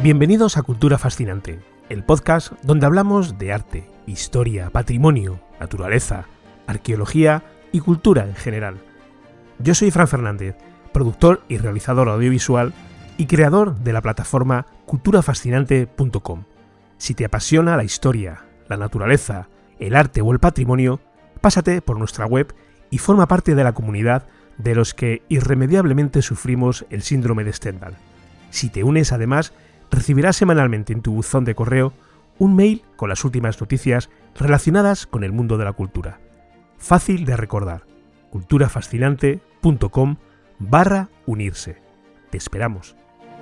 Bienvenidos a Cultura Fascinante, el podcast donde hablamos de arte, historia, patrimonio, naturaleza, arqueología y cultura en general. Yo soy Fran Fernández, productor y realizador audiovisual y creador de la plataforma culturafascinante.com. Si te apasiona la historia, la naturaleza, el arte o el patrimonio, pásate por nuestra web y forma parte de la comunidad de los que irremediablemente sufrimos el síndrome de Stendhal. Si te unes, además, recibirás semanalmente en tu buzón de correo un mail con las últimas noticias relacionadas con el mundo de la cultura. Fácil de recordar, culturafascinante.com/unirse. Te esperamos.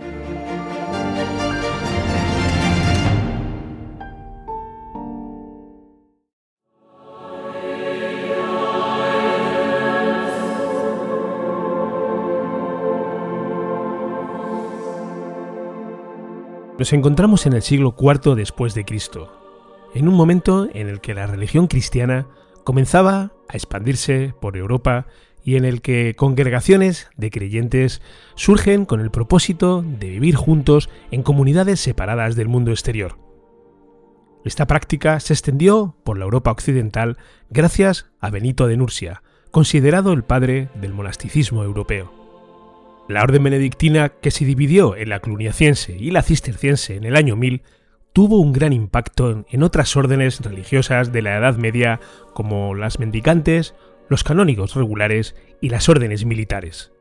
Nos encontramos en el siglo IV después de Cristo, en un momento en el que la religión cristiana comenzaba a expandirse por Europa y en el que congregaciones de creyentes surgen con el propósito de vivir juntos en comunidades separadas del mundo exterior. Esta práctica se extendió por la Europa occidental gracias a Benito de Nursia, considerado el padre del monasticismo europeo. La orden benedictina, que se dividió en la cluniaciense y la cisterciense en el año 1000, tuvo un gran impacto en otras órdenes religiosas de la Edad Media como las mendicantes, los canónigos regulares y las órdenes militares.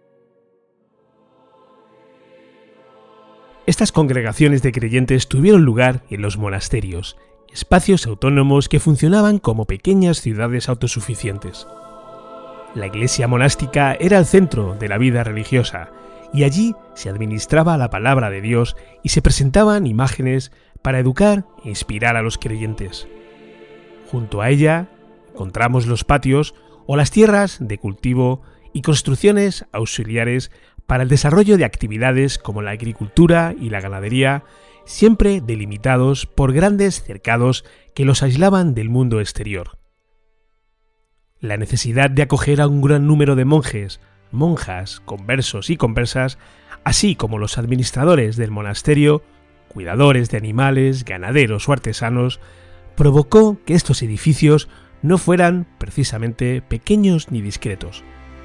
Estas congregaciones de creyentes tuvieron lugar en los monasterios, espacios autónomos que funcionaban como pequeñas ciudades autosuficientes. La iglesia monástica era el centro de la vida religiosa, y allí se administraba la palabra de Dios y se presentaban imágenes para educar e inspirar a los creyentes. Junto a ella encontramos los patios o las tierras de cultivo y construcciones auxiliares para el desarrollo de actividades como la agricultura y la ganadería, siempre delimitados por grandes cercados que los aislaban del mundo exterior. La necesidad de acoger a un gran número de monjes, monjas, conversos y conversas, así como los administradores del monasterio, cuidadores de animales, ganaderos o artesanos, provocó que estos edificios no fueran precisamente pequeños ni discretos.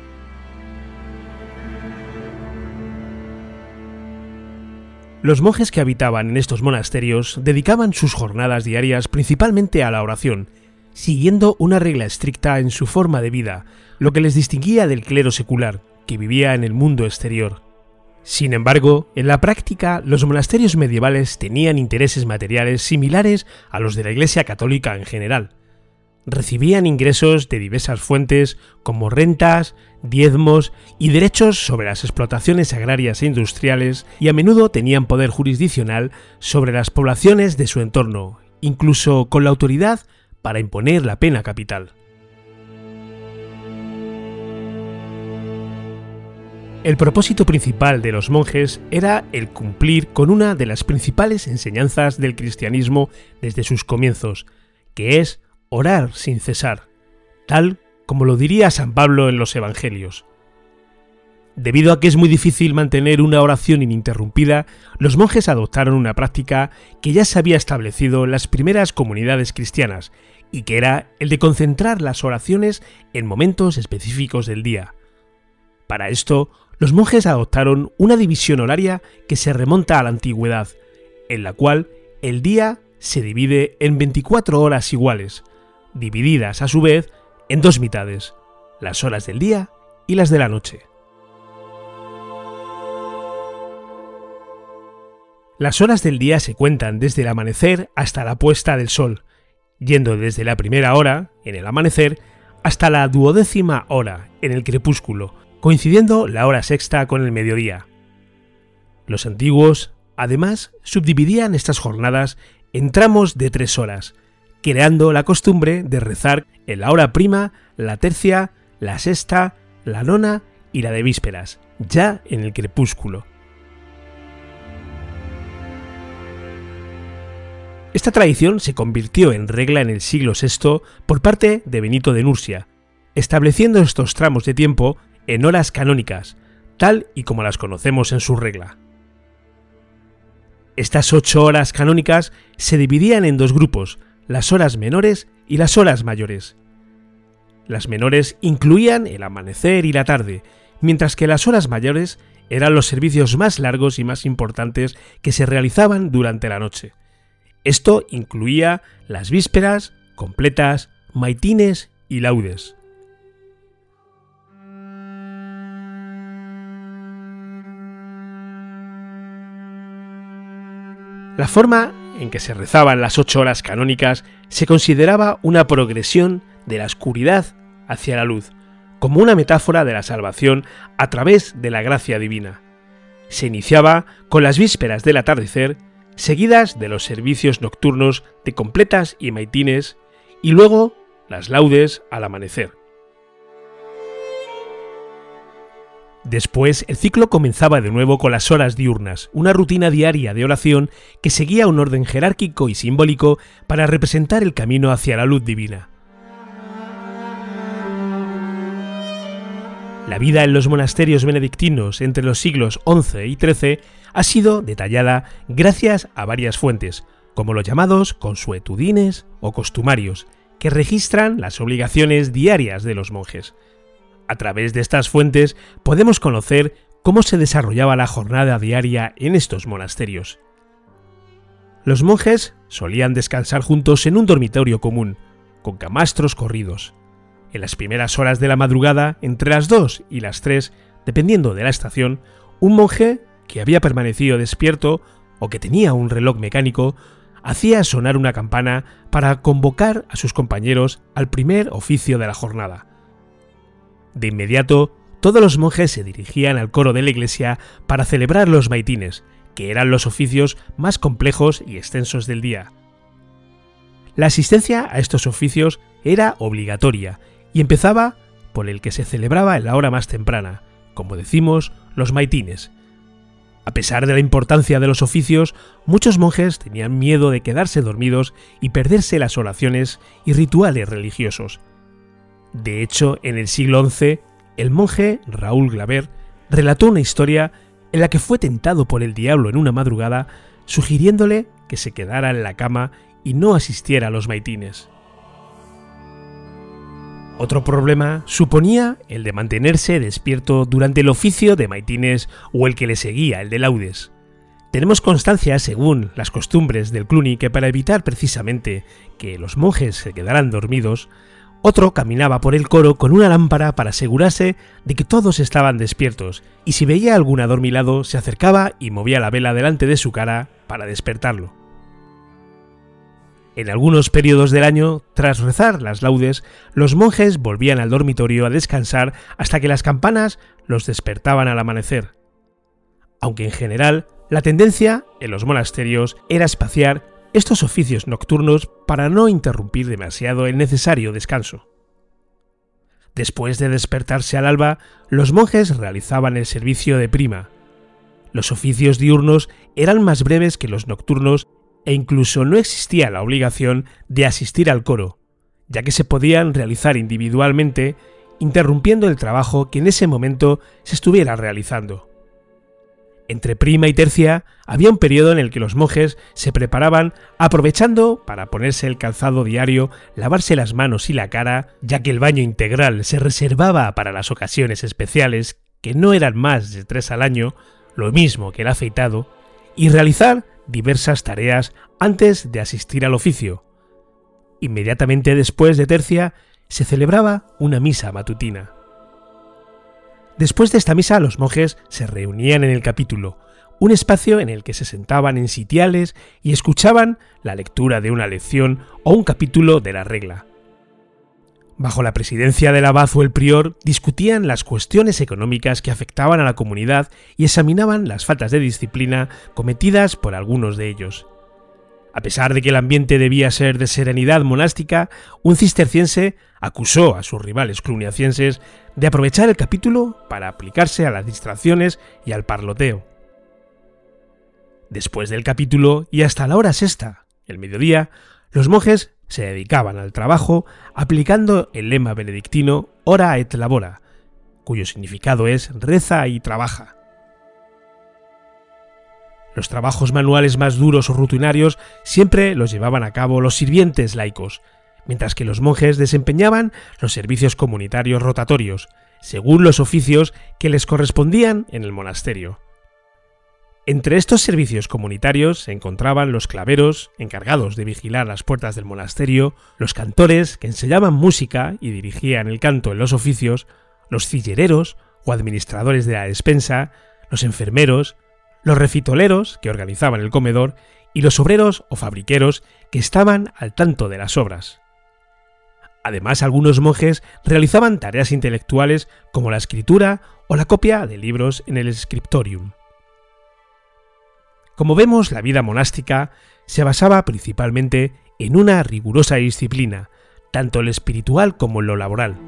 Los monjes que habitaban en estos monasterios dedicaban sus jornadas diarias principalmente a la oración, siguiendo una regla estricta en su forma de vida, lo que les distinguía del clero secular, que vivía en el mundo exterior. Sin embargo, en la práctica, los monasterios medievales tenían intereses materiales similares a los de la Iglesia católica en general. Recibían ingresos de diversas fuentes como rentas, diezmos y derechos sobre las explotaciones agrarias e industriales, y a menudo tenían poder jurisdiccional sobre las poblaciones de su entorno, incluso con la autoridad para imponer la pena capital. El propósito principal de los monjes era el cumplir con una de las principales enseñanzas del cristianismo desde sus comienzos, que es orar sin cesar, tal como lo diría San Pablo en los Evangelios. Debido a que es muy difícil mantener una oración ininterrumpida, los monjes adoptaron una práctica que ya se había establecido en las primeras comunidades cristianas, y que era el de concentrar las oraciones en momentos específicos del día. Para esto, los monjes adoptaron una división horaria que se remonta a la antigüedad, en la cual el día se divide en 24 horas iguales, divididas a su vez en dos mitades, las horas del día y las de la noche. Las horas del día se cuentan desde el amanecer hasta la puesta del sol, yendo desde la primera hora, en el amanecer, hasta la 12ª hora, en el crepúsculo, coincidiendo la hora sexta con el mediodía. Los antiguos, además, subdividían estas jornadas en tramos de 3 horas, creando la costumbre de rezar en la hora prima, la tercia, la sexta, la nona y la de vísperas, ya en el crepúsculo. Esta tradición se convirtió en regla en el siglo VI por parte de Benito de Nursia, estableciendo estos tramos de tiempo en horas canónicas, tal y como las conocemos en su regla. Estas 8 horas canónicas se dividían en 2 grupos, las horas menores y las horas mayores. Las menores incluían el amanecer y la tarde, mientras que las horas mayores eran los servicios más largos y más importantes que se realizaban durante la noche. Esto incluía las vísperas, completas, maitines y laudes. La forma en que se rezaban las 8 horas canónicas se consideraba una progresión de la oscuridad hacia la luz, como una metáfora de la salvación a través de la gracia divina. Se iniciaba con las vísperas del atardecer, seguidas de los servicios nocturnos de completas y maitines, y luego las laudes al amanecer. Después, el ciclo comenzaba de nuevo con las horas diurnas, una rutina diaria de oración que seguía un orden jerárquico y simbólico para representar el camino hacia la luz divina. La vida en los monasterios benedictinos entre los siglos XI y XIII ha sido detallada gracias a varias fuentes, como los llamados consuetudines o costumarios, que registran las obligaciones diarias de los monjes. A través de estas fuentes podemos conocer cómo se desarrollaba la jornada diaria en estos monasterios. Los monjes solían descansar juntos en un dormitorio común, con camastros corridos. En las primeras horas de la madrugada, entre las 2 y las 3, dependiendo de la estación, un monje que había permanecido despierto o que tenía un reloj mecánico hacía sonar una campana para convocar a sus compañeros al primer oficio de la jornada. De inmediato, todos los monjes se dirigían al coro de la iglesia para celebrar los maitines, que eran los oficios más complejos y extensos del día. La asistencia a estos oficios era obligatoria y empezaba por el que se celebraba en la hora más temprana, como decimos, los maitines. A pesar de la importancia de los oficios, muchos monjes tenían miedo de quedarse dormidos y perderse las oraciones y rituales religiosos. De hecho, en el siglo XI, el monje Raúl Glaber relató una historia en la que fue tentado por el diablo en una madrugada, sugiriéndole que se quedara en la cama y no asistiera a los maitines. Otro problema suponía el de mantenerse despierto durante el oficio de maitines o el que le seguía, el de laudes. Tenemos constancia, según las costumbres del Cluny, que para evitar precisamente que los monjes se quedaran dormidos, otro caminaba por el coro con una lámpara para asegurarse de que todos estaban despiertos, y si veía algún adormilado se acercaba y movía la vela delante de su cara para despertarlo. En algunos periodos del año, tras rezar las laudes, los monjes volvían al dormitorio a descansar hasta que las campanas los despertaban al amanecer. Aunque en general, la tendencia en los monasterios era espaciar estos oficios nocturnos para no interrumpir demasiado el necesario descanso. Después de despertarse al alba, los monjes realizaban el servicio de prima. Los oficios diurnos eran más breves que los nocturnos e incluso no existía la obligación de asistir al coro, ya que se podían realizar individualmente, interrumpiendo el trabajo que en ese momento se estuviera realizando. Entre prima y tercia había un periodo en el que los monjes se preparaban aprovechando para ponerse el calzado diario, lavarse las manos y la cara, ya que el baño integral se reservaba para las ocasiones especiales, que no eran más de 3 al año, lo mismo que el afeitado, y realizar diversas tareas antes de asistir al oficio. Inmediatamente después de tercia se celebraba una misa matutina. Después de esta misa, los monjes se reunían en el capítulo, un espacio en el que se sentaban en sitiales y escuchaban la lectura de una lección o un capítulo de la regla. Bajo la presidencia del abad o el prior, discutían las cuestiones económicas que afectaban a la comunidad y examinaban las faltas de disciplina cometidas por algunos de ellos. A pesar de que el ambiente debía ser de serenidad monástica, un cisterciense acusó a sus rivales cluniacienses de aprovechar el capítulo para aplicarse a las distracciones y al parloteo. Después del capítulo y hasta la hora sexta, el mediodía, los monjes se dedicaban al trabajo aplicando el lema benedictino Ora et labora, cuyo significado es reza y trabaja. Los trabajos manuales más duros o rutinarios siempre los llevaban a cabo los sirvientes laicos, mientras que los monjes desempeñaban los servicios comunitarios rotatorios, según los oficios que les correspondían en el monasterio. Entre estos servicios comunitarios se encontraban los claveros, encargados de vigilar las puertas del monasterio, los cantores, que enseñaban música y dirigían el canto en los oficios, los cillereros o administradores de la despensa, los enfermeros, los refitoleros, que organizaban el comedor, y los obreros o fabriqueros, que estaban al tanto de las obras. Además, algunos monjes realizaban tareas intelectuales como la escritura o la copia de libros en el scriptorium. Como vemos, la vida monástica se basaba principalmente en una rigurosa disciplina, tanto en lo espiritual como en lo laboral.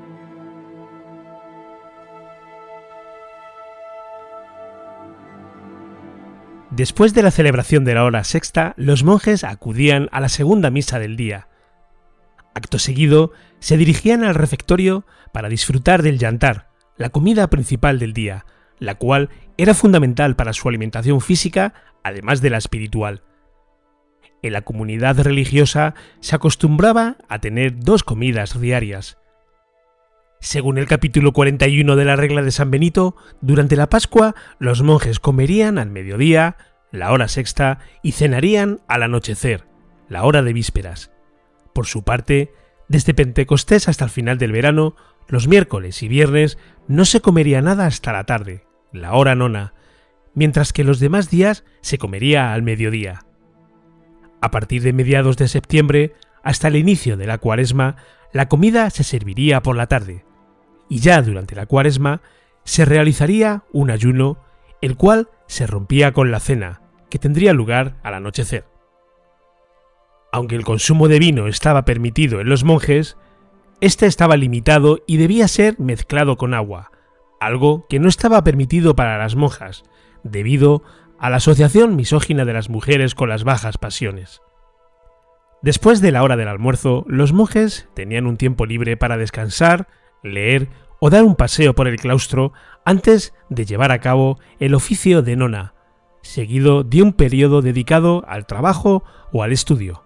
Después de la celebración de la hora sexta, los monjes acudían a la segunda misa del día. Acto seguido, se dirigían al refectorio para disfrutar del yantar, la comida principal del día, la cual era fundamental para su alimentación física, además de la espiritual. En la comunidad religiosa se acostumbraba a tener 2 comidas diarias. Según el capítulo 41 de la regla de San Benito, durante la Pascua los monjes comerían al mediodía, la hora sexta, y cenarían al anochecer, la hora de vísperas. Por su parte, desde Pentecostés hasta el final del verano, los miércoles y viernes no se comería nada hasta la tarde, la hora nona, mientras que los demás días se comería al mediodía. A partir de mediados de septiembre hasta el inicio de la Cuaresma, la comida se serviría por la tarde, y ya durante la Cuaresma se realizaría un ayuno, el cual se rompía con la cena, que tendría lugar al anochecer. Aunque el consumo de vino estaba permitido en los monjes, este estaba limitado y debía ser mezclado con agua, algo que no estaba permitido para las monjas, debido a la asociación misógina de las mujeres con las bajas pasiones. Después de la hora del almuerzo, los monjes tenían un tiempo libre para descansar, leer o dar un paseo por el claustro antes de llevar a cabo el oficio de nona, seguido de un periodo dedicado al trabajo o al estudio.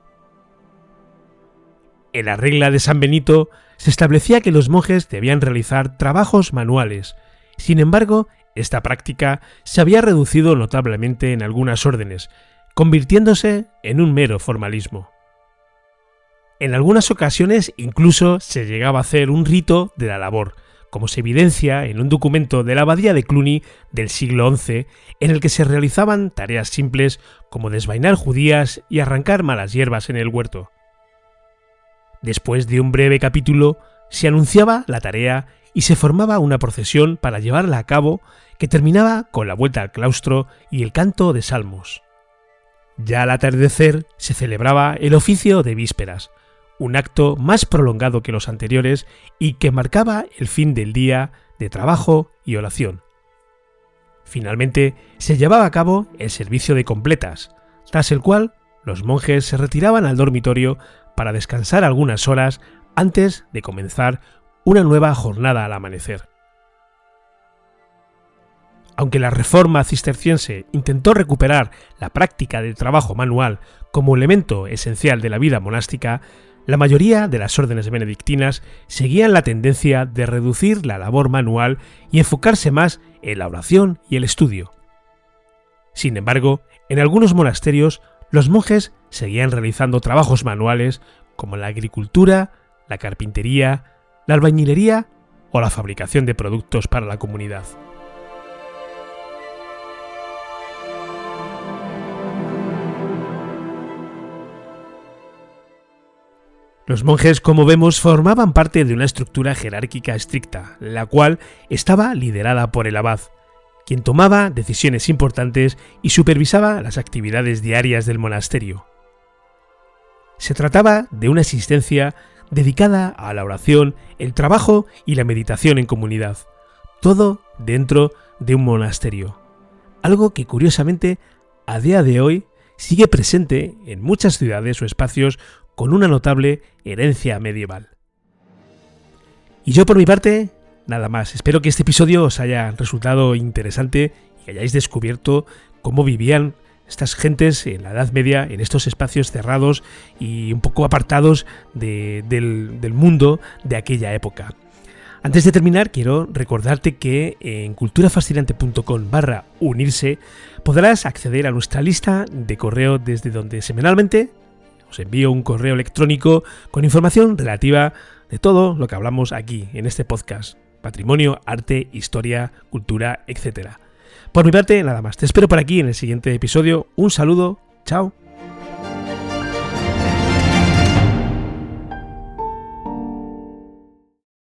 En la regla de San Benito se establecía que los monjes debían realizar trabajos manuales. Sin embargo, esta práctica se había reducido notablemente en algunas órdenes, convirtiéndose en un mero formalismo. En algunas ocasiones incluso se llegaba a hacer un rito de la labor, como se evidencia en un documento de la abadía de Cluny del siglo XI, en el que se realizaban tareas simples como desvainar judías y arrancar malas hierbas en el huerto. Después de un breve capítulo, se anunciaba la tarea y se formaba una procesión para llevarla a cabo, que terminaba con la vuelta al claustro y el canto de salmos. Ya al atardecer se celebraba el oficio de vísperas, un acto más prolongado que los anteriores y que marcaba el fin del día de trabajo y oración. Finalmente se llevaba a cabo el servicio de completas, tras el cual los monjes se retiraban al dormitorio para descansar algunas horas antes de comenzar una nueva jornada al amanecer. Aunque la Reforma cisterciense intentó recuperar la práctica del trabajo manual como elemento esencial de la vida monástica, la mayoría de las órdenes benedictinas seguían la tendencia de reducir la labor manual y enfocarse más en la oración y el estudio. Sin embargo, en algunos monasterios los monjes seguían realizando trabajos manuales como la agricultura, la carpintería, la albañilería o la fabricación de productos para la comunidad. Los monjes, como vemos, formaban parte de una estructura jerárquica estricta, la cual estaba liderada por el abad, quien tomaba decisiones importantes y supervisaba las actividades diarias del monasterio. Se trataba de una existencia dedicada a la oración, el trabajo y la meditación en comunidad, todo dentro de un monasterio, algo que curiosamente a día de hoy sigue presente en muchas ciudades o espacios con una notable herencia medieval. Y yo por mi parte, nada más. Espero que este episodio os haya resultado interesante y que hayáis descubierto cómo vivían estas gentes en la Edad Media, en estos espacios cerrados y un poco apartados del mundo de aquella época. Antes de terminar, quiero recordarte que en culturafascinante.com/unirse podrás acceder a nuestra lista de correo desde donde semanalmente os envío un correo electrónico con información relativa de todo lo que hablamos aquí en este podcast: patrimonio, arte, historia, cultura, etc. Por mi parte, nada más. Te espero por aquí en el siguiente episodio. Un saludo. Chao.